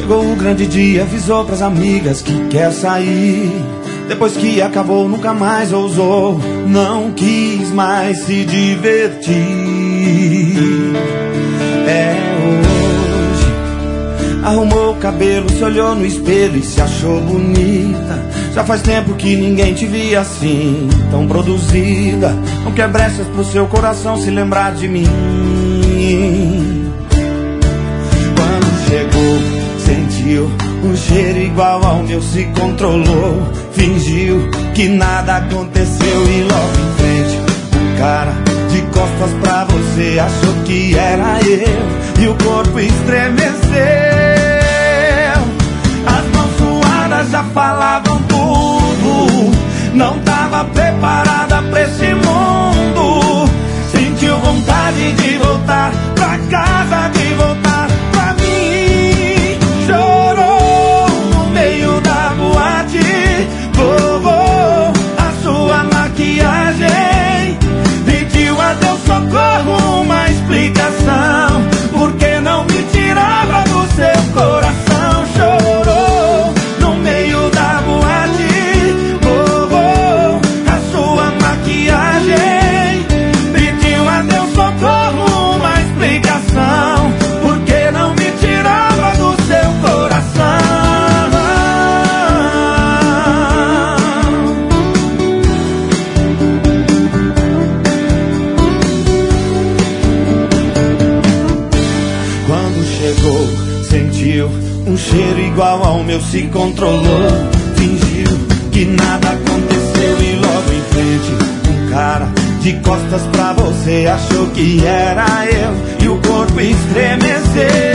Chegou o grande dia, avisou pras amigas que quer sair. Depois que acabou, nunca mais ousou, não quis mais se divertir. É hoje. Arrumou o cabelo, se olhou no espelho e se achou bonita. Já faz tempo que ninguém te via assim, tão produzida. Não quer brechas pro seu coração se lembrar de mim. Quando chegou, sentiu um cheiro igual ao meu, se controlou, fingiu que nada aconteceu e logo em frente um cara de costas pra você achou que era eu e o corpo estremeceu. As mãos suadas já falavam tudo, não tava preparada pra esse mundo. Sentiu vontade de voltar pra casa, de voltar pra mim. Chorou no meio da boate, vovô, a sua maquiagem. Pediu a Deus socorro, uma explicação, porque não me tirava do seu coração. Chorou no meio da boate, vovô, a sua maquiagem. Pediu a Deus socorro, uma explicação, porque não me tirava do seu coração. Quando chegou, sentiu um cheiro igual ao meu, se controlou, fingiu que nada aconteceu e logo em frente um cara de costas pra você achou que era eu e o corpo estremeceu.